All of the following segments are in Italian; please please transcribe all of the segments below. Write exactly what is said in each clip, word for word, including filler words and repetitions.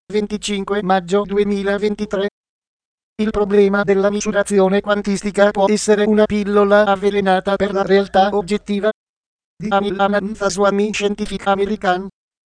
venticinque maggio duemilaventitré. Il problema della misurazione quantistica può essere una pillola avvelenata per la realtà oggettiva. Di Anil Anandaswamy, Scientific American.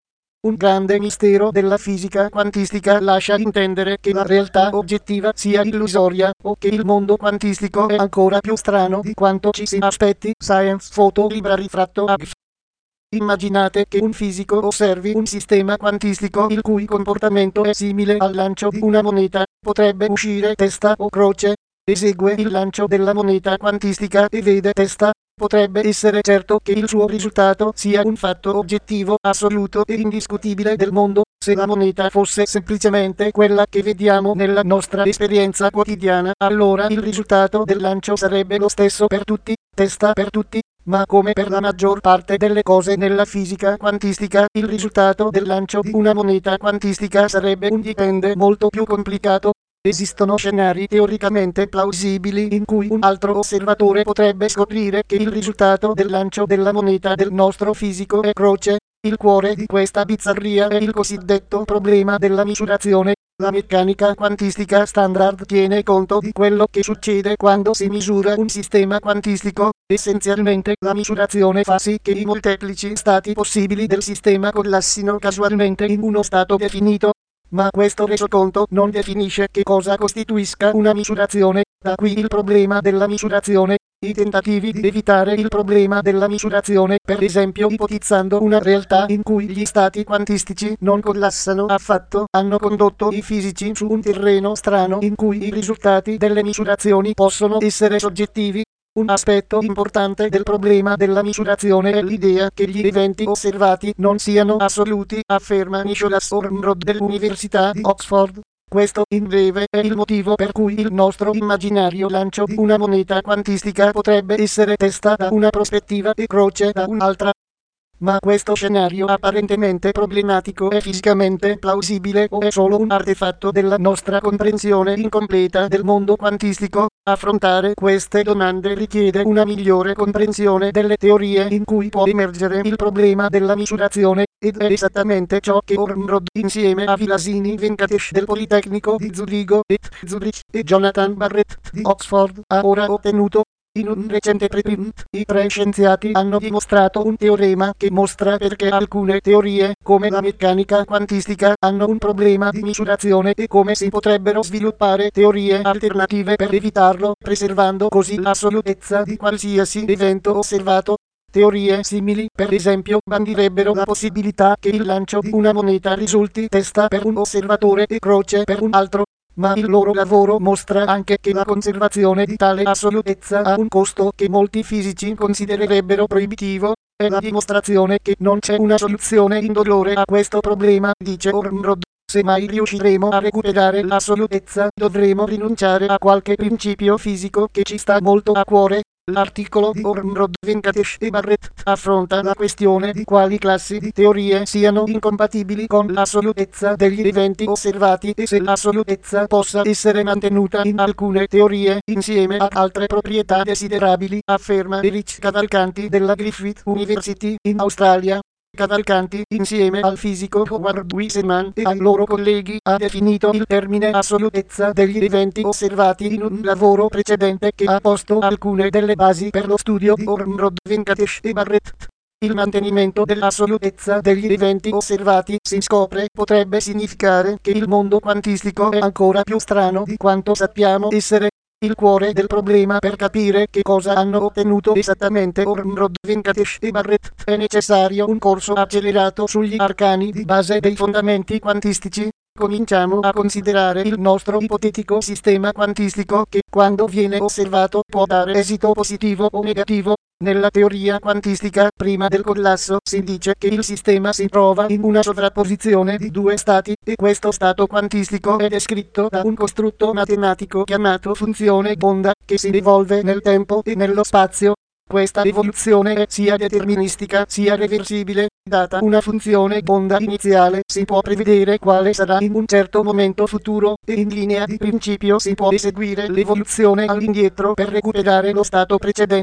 Un grande mistero della fisica quantistica lascia intendere che la realtà oggettiva sia illusoria, o che il mondo quantistico è ancora più strano di quanto ci si aspetti. Science Photo Library fratto A G F. Immaginate che un fisico osservi un sistema quantistico il cui comportamento è simile al lancio di una moneta. Potrebbe uscire testa o croce. Esegue il lancio della moneta quantistica e vede testa. Potrebbe essere certo che il suo risultato sia un fatto oggettivo, assoluto e indiscutibile del mondo, se la moneta fosse semplicemente quella che vediamo nella nostra esperienza quotidiana. Allora il risultato del lancio sarebbe lo stesso per tutti, testa per tutti. Ma come per la maggior parte delle cose nella fisica quantistica, il risultato del lancio di una moneta quantistica sarebbe un dipende molto più complicato. Esistono scenari teoricamente plausibili in cui un altro osservatore potrebbe scoprire che il risultato del lancio della moneta del nostro fisico è croce. Il cuore di questa bizzarria è il cosiddetto problema della misurazione. La meccanica quantistica standard tiene conto di quello che succede quando si misura un sistema quantistico. Essenzialmente la misurazione fa sì che i molteplici stati possibili del sistema collassino casualmente in uno stato definito. Ma questo resoconto non definisce che cosa costituisca una misurazione, da qui il problema della misurazione. I tentativi di evitare il problema della misurazione, per esempio ipotizzando una realtà in cui gli stati quantistici non collassano affatto, hanno condotto i fisici su un terreno strano in cui i risultati delle misurazioni possono essere soggettivi. Un aspetto importante del problema della misurazione è l'idea che gli eventi osservati non siano assoluti, afferma Nicholas Ormrod dell'Università di Oxford. Questo, in breve, è il motivo per cui il nostro immaginario lancio di una moneta quantistica potrebbe essere testa da una prospettiva e croce da un'altra. Ma questo scenario apparentemente problematico è fisicamente plausibile o è solo un artefatto della nostra comprensione incompleta del mondo quantistico? Affrontare queste domande richiede una migliore comprensione delle teorie in cui può emergere il problema della misurazione, ed è esattamente ciò che Ormrod insieme a Vilasini Venkatesh del Politecnico di Zurigo e Zurich e Jonathan Barrett di Oxford ha ora ottenuto. In un recente preprint, i tre scienziati hanno dimostrato un teorema che mostra perché alcune teorie, come la meccanica quantistica, hanno un problema di misurazione e come si potrebbero sviluppare teorie alternative per evitarlo, preservando così l'assolutezza di qualsiasi evento osservato. Teorie simili, per esempio, bandirebbero la possibilità che il lancio di una moneta risulti testa per un osservatore e croce per un altro. Ma il loro lavoro mostra anche che la conservazione di tale assolutezza ha un costo che molti fisici considererebbero proibitivo. È la dimostrazione che non c'è una soluzione indolore a questo problema, dice Ormrod. Se mai riusciremo a recuperare l'assolutezza, dovremo rinunciare a qualche principio fisico che ci sta molto a cuore. L'articolo di Ormrod, Venkatesh e Barrett affronta la questione di quali classi di teorie siano incompatibili con l'assolutezza degli eventi osservati e se l'assolutezza possa essere mantenuta in alcune teorie insieme ad altre proprietà desiderabili, afferma Erich Cavalcanti della Griffith University in Australia. Cavalcanti, insieme al fisico Howard Wiseman e ai loro colleghi, ha definito il termine assolutezza degli eventi osservati in un lavoro precedente che ha posto alcune delle basi per lo studio di Ormrod, Venkatesh e Barrett. Il mantenimento dell'assolutezza degli eventi osservati, si scopre, potrebbe significare che il mondo quantistico è ancora più strano di quanto sappiamo essere. Il cuore del problema per capire che cosa hanno ottenuto esattamente Ormrod, Venkatesh e Barrett è necessario un corso accelerato sugli arcani di base dei fondamenti quantistici. Cominciamo a considerare il nostro ipotetico sistema quantistico che, quando viene osservato, può dare esito positivo o negativo. Nella teoria quantistica, prima del collasso, si dice che il sistema si trova in una sovrapposizione di due stati, e questo stato quantistico è descritto da un costrutto matematico chiamato funzione d'onda, che si evolve nel tempo e nello spazio. Questa evoluzione è sia deterministica sia reversibile. Data una funzione d'onda iniziale, si può prevedere quale sarà in un certo momento futuro, e in linea di principio si può eseguire l'evoluzione all'indietro per recuperare lo stato precedente.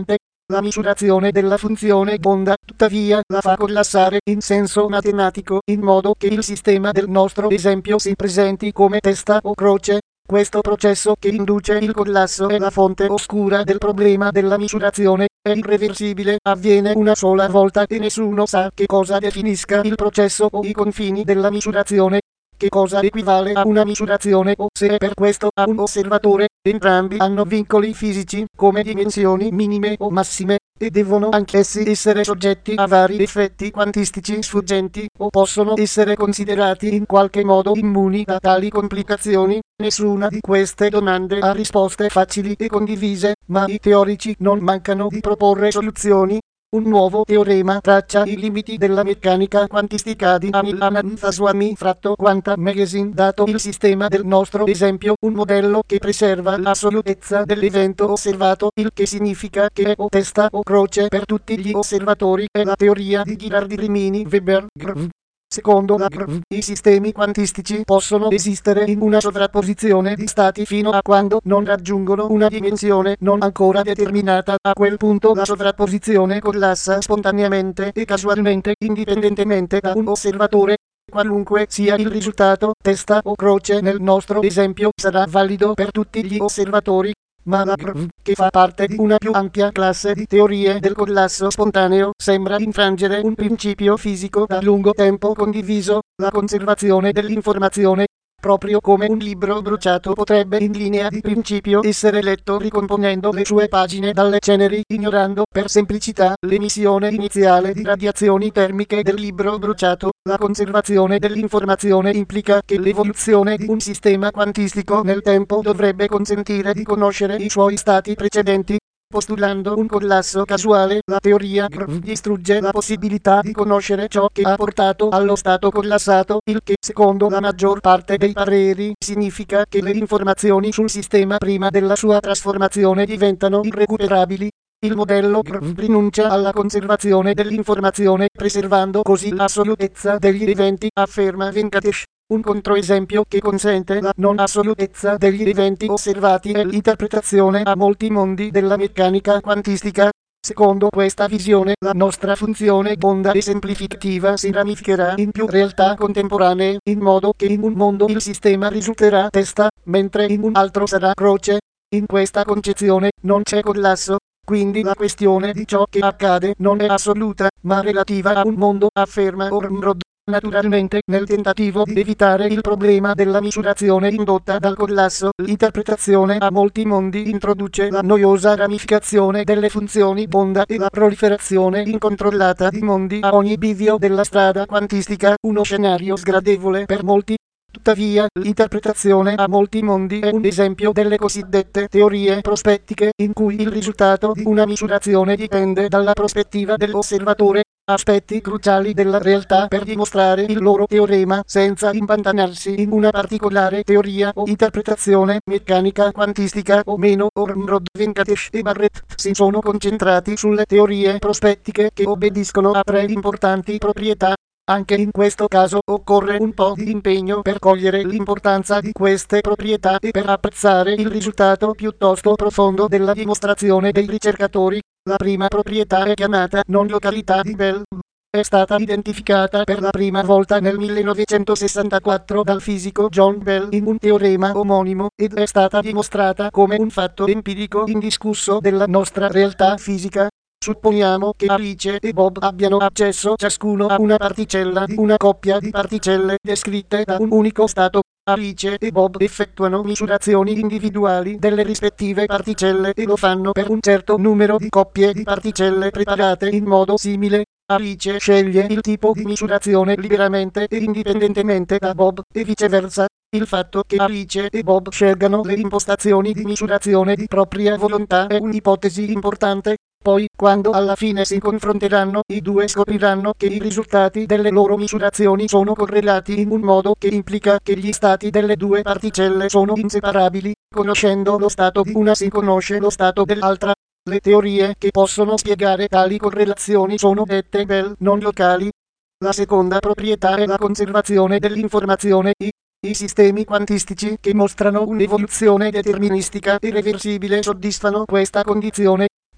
La misurazione della funzione d'onda, tuttavia, la fa collassare in senso matematico, in modo che il sistema del nostro esempio si presenti come testa o croce. Questo processo che induce il collasso è la fonte oscura del problema della misurazione, è irreversibile, avviene una sola volta e nessuno sa che cosa definisca il processo o i confini della misurazione. Che cosa equivale a una misurazione o se è per questo a un osservatore. Entrambi hanno vincoli fisici, come dimensioni minime o massime, e devono anch'essi essere soggetti a vari effetti quantistici sfuggenti, o possono essere considerati in qualche modo immuni da tali complicazioni. Nessuna di queste domande ha risposte facili e condivise, ma i teorici non mancano di proporre soluzioni. Un nuovo teorema traccia i limiti della meccanica quantistica di Amil Anand Swami fratto Quantum Magazine. Dato il sistema del nostro esempio, un modello che preserva l'assolutezza dell'evento osservato, il che significa che è o testa o croce per tutti gli osservatori, è la teoria di Ghirardi-Rimini-Weber. Secondo la G R V, i sistemi quantistici possono esistere in una sovrapposizione di stati fino a quando non raggiungono una dimensione non ancora determinata. A quel punto la sovrapposizione collassa spontaneamente e casualmente, indipendentemente da un osservatore. Qualunque sia il risultato, testa o croce nel nostro esempio, sarà valido per tutti gli osservatori. Ma la G R V, che fa parte di una più ampia classe di teorie del collasso spontaneo, sembra infrangere un principio fisico da lungo tempo condiviso, la conservazione dell'informazione. Proprio come un libro bruciato potrebbe in linea di principio essere letto ricomponendo le sue pagine dalle ceneri, ignorando per semplicità l'emissione iniziale di radiazioni termiche del libro bruciato, la conservazione dell'informazione implica che l'evoluzione di un sistema quantistico nel tempo dovrebbe consentire di conoscere i suoi stati precedenti. Postulando un collasso casuale, la teoria G R V distrugge la possibilità di conoscere ciò che ha portato allo stato collassato, il che, secondo la maggior parte dei pareri, significa che le informazioni sul sistema prima della sua trasformazione diventano irrecuperabili. Il modello G R V rinuncia alla conservazione dell'informazione, preservando così l'assolutezza degli eventi, afferma Venkatesh. Un controesempio che consente la non assolutezza degli eventi osservati è l'interpretazione a molti mondi della meccanica quantistica. Secondo questa visione, la nostra funzione d'onda esemplificativa si ramificherà in più realtà contemporanee, in modo che in un mondo il sistema risulterà testa, mentre in un altro sarà croce. In questa concezione non c'è collasso. Quindi la questione di ciò che accade non è assoluta, ma relativa a un mondo, afferma Ormrod. Naturalmente, nel tentativo di evitare il problema della misurazione indotta dal collasso, l'interpretazione a molti mondi introduce la noiosa ramificazione delle funzioni d'onda e la proliferazione incontrollata di mondi a ogni bivio della strada quantistica, uno scenario sgradevole per molti. Tuttavia, l'interpretazione a molti mondi è un esempio delle cosiddette teorie prospettiche, in cui il risultato di una misurazione dipende dalla prospettiva dell'osservatore, aspetti cruciali della realtà per dimostrare il loro teorema senza impantanarsi in una particolare teoria o interpretazione meccanica quantistica o meno. Ormrod, Venkatesh e Barrett si sono concentrati sulle teorie prospettiche che obbediscono a tre importanti proprietà. Anche in questo caso occorre un po' di impegno per cogliere l'importanza di queste proprietà e per apprezzare il risultato piuttosto profondo della dimostrazione dei ricercatori. La prima proprietà è chiamata non località di Bell. È stata identificata per la prima volta nel millenovecentosessantaquattro dal fisico John Bell in un teorema omonimo, ed è stata dimostrata come un fatto empirico indiscusso della nostra realtà fisica. Supponiamo che Alice e Bob abbiano accesso ciascuno a una particella di una coppia di particelle descritte da un unico stato. Alice e Bob effettuano misurazioni individuali delle rispettive particelle e lo fanno per un certo numero di coppie di particelle preparate in modo simile. Alice sceglie il tipo di misurazione liberamente e indipendentemente da Bob, e viceversa. Il fatto che Alice e Bob scelgano le impostazioni di misurazione di propria volontà è un'ipotesi importante. Poi, quando alla fine si confronteranno, i due scopriranno che i risultati delle loro misurazioni sono correlati in un modo che implica che gli stati delle due particelle sono inseparabili. Conoscendo lo stato di una si conosce lo stato dell'altra. Le teorie che possono spiegare tali correlazioni sono dette Bell non locali. La seconda proprietà è la conservazione dell'informazione. I, I sistemi quantistici che mostrano un'evoluzione deterministica e reversibile soddisfano questa condizione.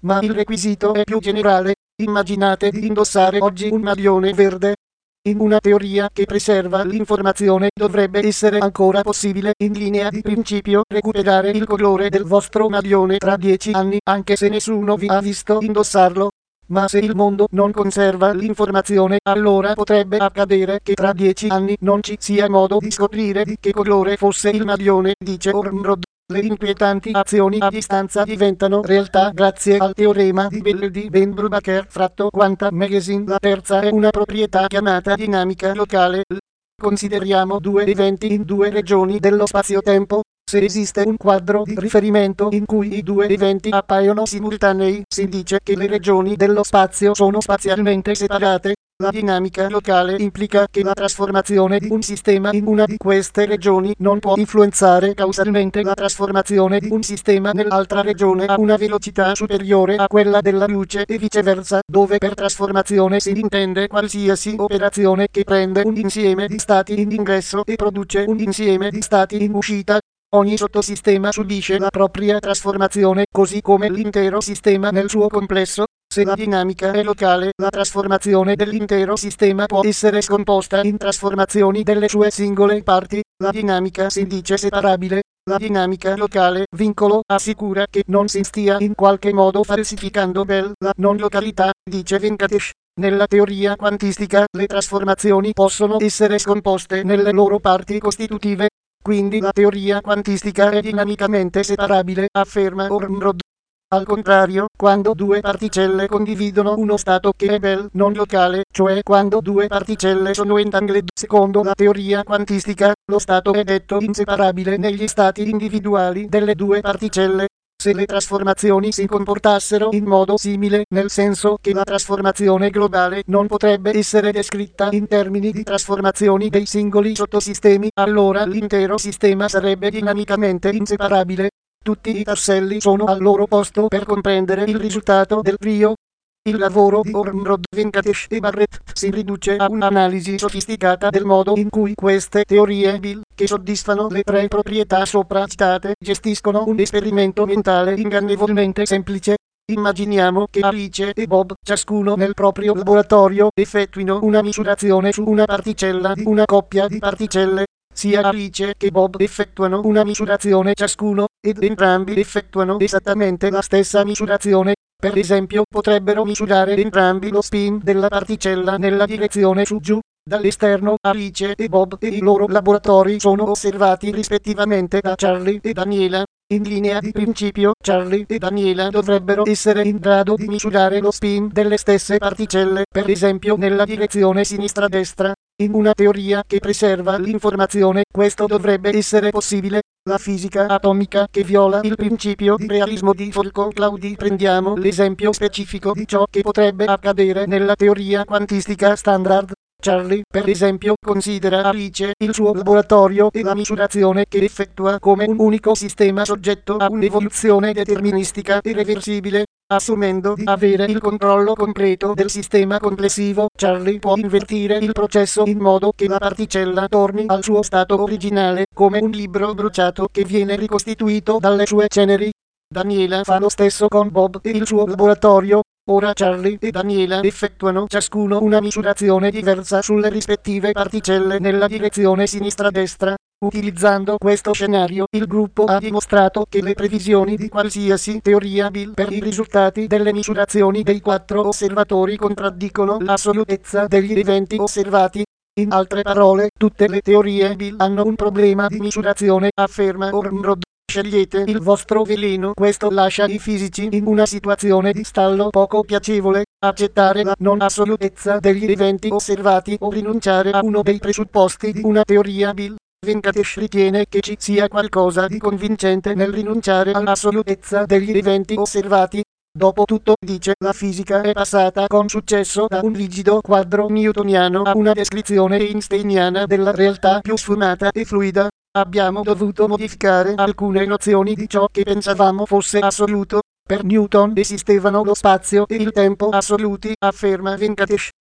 Ma il requisito è più generale. Immaginate di indossare oggi un maglione verde. In una teoria che preserva l'informazione dovrebbe essere ancora possibile in linea di principio recuperare il colore del vostro maglione tra dieci anni anche se nessuno vi ha visto indossarlo. Ma se il mondo non conserva l'informazione allora potrebbe accadere che tra dieci anni non ci sia modo di scoprire di che colore fosse il maglione, dice Ormrod. Le inquietanti azioni a distanza diventano realtà grazie al teorema di Bell di Ben Brubaker fratto Quantum Magazine. La terza è una proprietà chiamata dinamica locale. Consideriamo due eventi in due regioni dello spazio-tempo. Se esiste un quadro di riferimento in cui i due eventi appaiono simultanei, si dice che le regioni dello spazio sono spazialmente separate. La dinamica locale implica che la trasformazione di un sistema in una di queste regioni non può influenzare causalmente la trasformazione di un sistema nell'altra regione a una velocità superiore a quella della luce e viceversa, dove per trasformazione si intende qualsiasi operazione che prende un insieme di stati in ingresso e produce un insieme di stati in uscita. Ogni sottosistema subisce la propria trasformazione, così come l'intero sistema nel suo complesso. Se la dinamica è locale, la trasformazione dell'intero sistema può essere scomposta in trasformazioni delle sue singole parti. La dinamica si dice separabile. La dinamica locale, vincolo, assicura che non si stia in qualche modo falsificando Bell la non località, dice Venkatesh. Nella teoria quantistica, le trasformazioni possono essere scomposte nelle loro parti costitutive. Quindi la teoria quantistica è dinamicamente separabile, afferma Ormrod. Al contrario, quando due particelle condividono uno stato che è Bell non locale, cioè quando due particelle sono entangled, secondo la teoria quantistica, lo stato è detto inseparabile negli stati individuali delle due particelle. Se le trasformazioni si comportassero in modo simile, nel senso che la trasformazione globale non potrebbe essere descritta in termini di trasformazioni dei singoli sottosistemi, allora l'intero sistema sarebbe dinamicamente inseparabile. Tutti i tasselli sono al loro posto per comprendere il risultato del trio. Il lavoro di Ormrod, Venkatesh e Barrett si riduce a un'analisi sofisticata del modo in cui queste teorie Bill, che soddisfano le tre proprietà sopra citate, gestiscono un esperimento mentale ingannevolmente semplice. Immaginiamo che Alice e Bob, ciascuno nel proprio laboratorio, effettuino una misurazione su una particella di una coppia di particelle. Sia Alice che Bob effettuano una misurazione ciascuno, ed entrambi effettuano esattamente la stessa misurazione. Per esempio, potrebbero misurare entrambi lo spin della particella nella direzione su giù. Dall'esterno, Alice e Bob e i loro laboratori sono osservati rispettivamente da Charlie e Daniela. In linea di principio, Charlie e Daniela dovrebbero essere in grado di misurare lo spin delle stesse particelle, per esempio nella direzione sinistra-destra. In una teoria che preserva l'informazione, questo dovrebbe essere possibile. La fisica atomica che viola il principio di realismo di Folco-Claudi. Prendiamo l'esempio specifico di ciò che potrebbe accadere nella teoria quantistica standard. Charlie, per esempio, considera Alice, il suo laboratorio e la misurazione che effettua come un unico sistema soggetto a un'evoluzione deterministica e reversibile. Assumendo di avere il controllo completo del sistema complessivo, Charlie può invertire il processo in modo che la particella torni al suo stato originale, come un libro bruciato che viene ricostituito dalle sue ceneri. Daniela fa lo stesso con Bob e il suo laboratorio. Ora Charlie e Daniela effettuano ciascuno una misurazione diversa sulle rispettive particelle nella direzione sinistra-destra. Utilizzando questo scenario, il gruppo ha dimostrato che le previsioni di qualsiasi teoria Bill per i risultati delle misurazioni dei quattro osservatori contraddicono l'assolutezza degli eventi osservati. In altre parole, tutte le teorie Bill hanno un problema di misurazione, afferma Ormrod. Scegliete il vostro veleno. Questo lascia i fisici in una situazione di stallo poco piacevole. Accettare la non assolutezza degli eventi osservati o rinunciare a uno dei presupposti di una teoria Bill. Venkatesh ritiene che ci sia qualcosa di convincente nel rinunciare all'assolutezza degli eventi osservati. Dopotutto, dice, la fisica è passata con successo da un rigido quadro newtoniano a una descrizione einsteiniana della realtà più sfumata e fluida. Abbiamo dovuto modificare alcune nozioni di ciò che pensavamo fosse assoluto. Per Newton esistevano lo spazio e il tempo assoluti, afferma Venkatesh.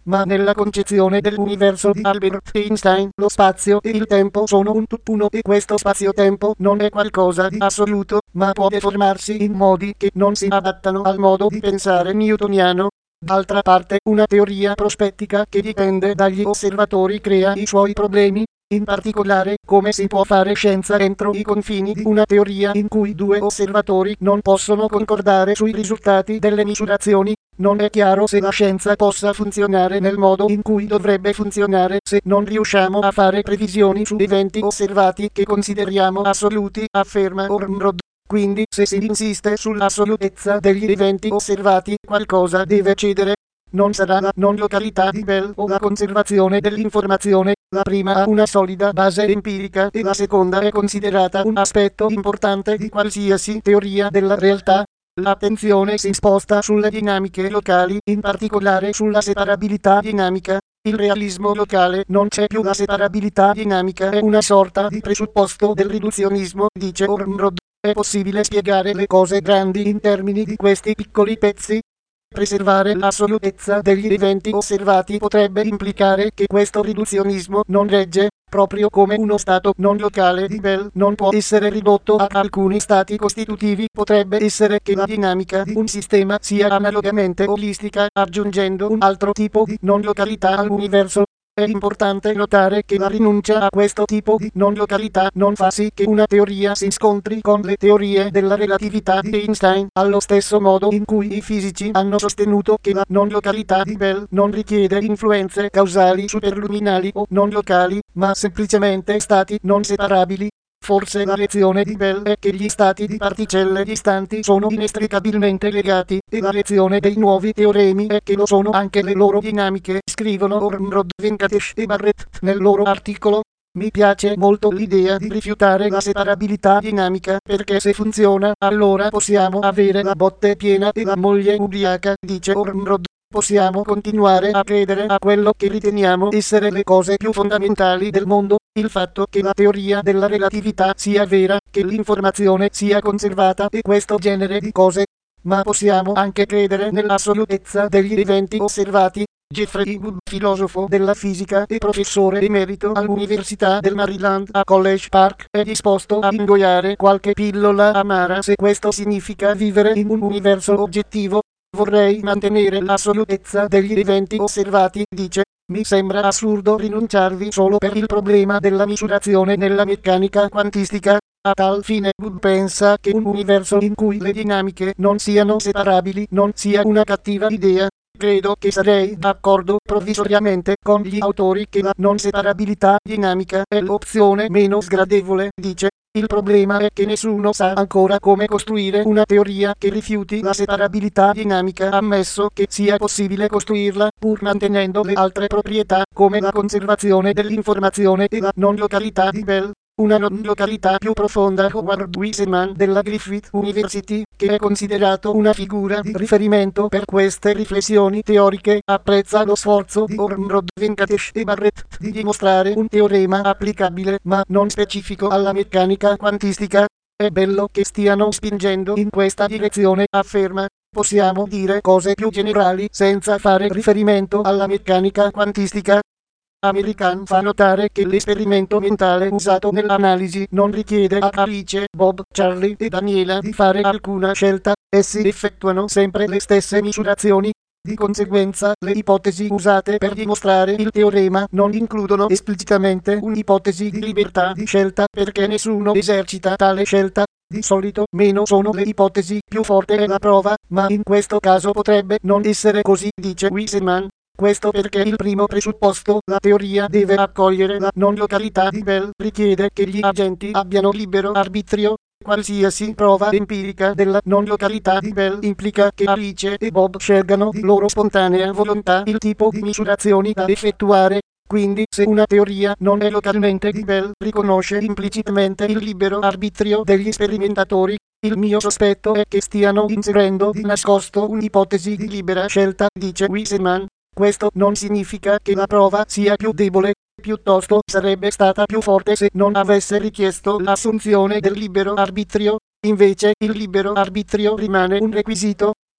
Ma nella concezione dell'universo di Albert Einstein, lo spazio e il tempo sono un tutt'uno e questo spazio-tempo non è qualcosa di assoluto, ma può deformarsi in modi che non si adattano al modo di pensare newtoniano. D'altra parte, una teoria prospettica che dipende dagli osservatori crea i suoi problemi. In particolare, come si può fare scienza entro i confini di una teoria in cui due osservatori non possono concordare sui risultati delle misurazioni? Non è chiaro se la scienza possa funzionare nel modo in cui dovrebbe funzionare se non riusciamo a fare previsioni su eventi osservati che consideriamo assoluti, afferma Ormrod. Quindi, se si insiste sull'assolutezza degli eventi osservati, qualcosa deve cedere. Non sarà la non località di Bell o la conservazione dell'informazione. La prima ha una solida base empirica e la seconda è considerata un aspetto importante di qualsiasi teoria della realtà. L'attenzione si sposta sulle dinamiche locali, in particolare sulla separabilità dinamica. Il realismo locale non c'è più, la separabilità dinamica è una sorta di presupposto del riduzionismo, dice Ormrod. È possibile spiegare le cose grandi in termini di questi piccoli pezzi? Preservare l'assolutezza degli eventi osservati potrebbe implicare che questo riduzionismo non regge, proprio come uno stato non locale di Bell non può essere ridotto a alcuni stati costitutivi. Potrebbe essere che la dinamica di un sistema sia analogamente olistica, aggiungendo un altro tipo di non località all'universo. È importante notare che la rinuncia a questo tipo di non località non fa sì che una teoria si scontri con le teorie della relatività di Einstein, allo stesso modo in cui i fisici hanno sostenuto che la non località di Bell non richiede influenze causali superluminali o non locali, ma semplicemente stati non separabili. Forse la lezione di Bell è che gli stati di particelle distanti sono inestricabilmente legati, e la lezione dei nuovi teoremi è che lo sono anche le loro dinamiche, scrivono Ormrod, Venkatesh e Barrett nel loro articolo. Mi piace molto l'idea di rifiutare la separabilità dinamica, perché se funziona, allora possiamo avere la botte piena e la moglie ubriaca, dice Ormrod. Possiamo continuare a credere a quello che riteniamo essere le cose più fondamentali del mondo, il fatto che la teoria della relatività sia vera, che l'informazione sia conservata e questo genere di cose. Ma possiamo anche credere nell'assolutezza degli eventi osservati. Jeffrey Wood, filosofo della fisica e professore emerito all'Università del Maryland a College Park, è disposto a ingoiare qualche pillola amara se questo significa vivere in un universo oggettivo. Vorrei mantenere l'assolutezza degli eventi osservati, dice. Mi sembra assurdo rinunciarvi solo per il problema della misurazione nella meccanica quantistica. A tal fine Wood pensa che un universo in cui le dinamiche non siano separabili non sia una cattiva idea. Credo che sarei d'accordo provvisoriamente con gli autori che la non separabilità dinamica è l'opzione meno sgradevole, dice. Il problema è che nessuno sa ancora come costruire una teoria che rifiuti la separabilità dinamica, ammesso che sia possibile costruirla, pur mantenendo le altre proprietà, come la conservazione dell'informazione e la non località di Bell. Una non località più profonda. Howard Wiseman della Griffith University, che è considerato una figura di riferimento per queste riflessioni teoriche, apprezza lo sforzo di Ormrod, Venkatesh e Barrett di dimostrare un teorema applicabile ma non specifico alla meccanica quantistica. È bello che stiano spingendo in questa direzione, afferma. Possiamo dire cose più generali senza fare riferimento alla meccanica quantistica. American fa notare che l'esperimento mentale usato nell'analisi non richiede a Alice, Bob, Charlie e Daniela di fare alcuna scelta, essi effettuano sempre le stesse misurazioni. Di conseguenza, le ipotesi usate per dimostrare il teorema non includono esplicitamente un'ipotesi di libertà di scelta, perché nessuno esercita tale scelta. Di solito, meno sono le ipotesi, più forte è la prova, ma in questo caso potrebbe non essere così, dice Wiseman. Questo perché il primo presupposto, la teoria deve accogliere la non località di Bell, richiede che gli agenti abbiano libero arbitrio. Qualsiasi prova empirica della non località di Bell implica che Alice e Bob scelgano di loro spontanea volontà il tipo di misurazioni da effettuare. Quindi, se una teoria non è localmente di Bell, riconosce implicitamente il libero arbitrio degli sperimentatori. Il mio sospetto è che stiano inserendo di nascosto un'ipotesi di libera scelta, dice Wiseman. Questo non significa che la prova sia più debole, piuttosto sarebbe stata più forte se non avesse richiesto l'assunzione del libero arbitrio. Invece il libero arbitrio rimane un requisito.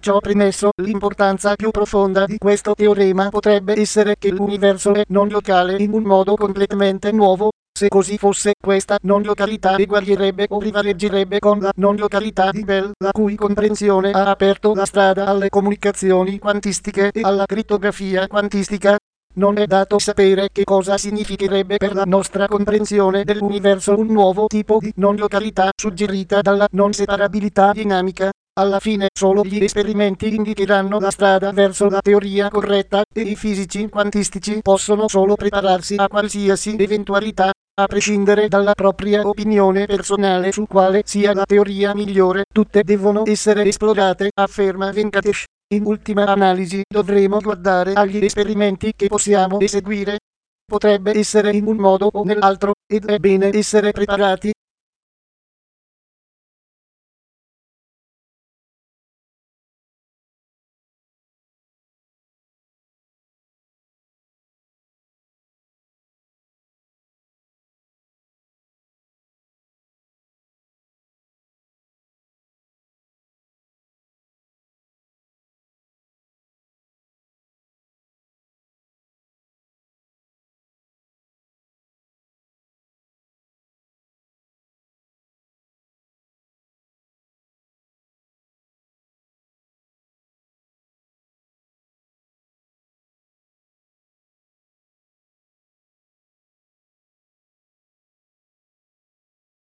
Ciò premesso, l'importanza più profonda di questo teorema potrebbe essere che l'universo è non locale in un modo completamente nuovo. Se così fosse, questa non località eguaglierebbe o rivaleggerebbe con la non località di Bell, la cui comprensione ha aperto la strada alle comunicazioni quantistiche e alla crittografia quantistica. Non è dato sapere che cosa significherebbe per la nostra comprensione dell'universo un nuovo tipo di non località suggerita dalla non separabilità dinamica. Alla fine solo gli esperimenti indicheranno la strada verso la teoria corretta e i fisici quantistici possono solo prepararsi a qualsiasi eventualità, a prescindere dalla propria opinione personale su quale sia la teoria migliore. Tutte devono essere esplorate, afferma Venkatesh. In ultima analisi dovremo guardare agli esperimenti che possiamo eseguire. Potrebbe essere in un modo o nell'altro, ed è bene essere preparati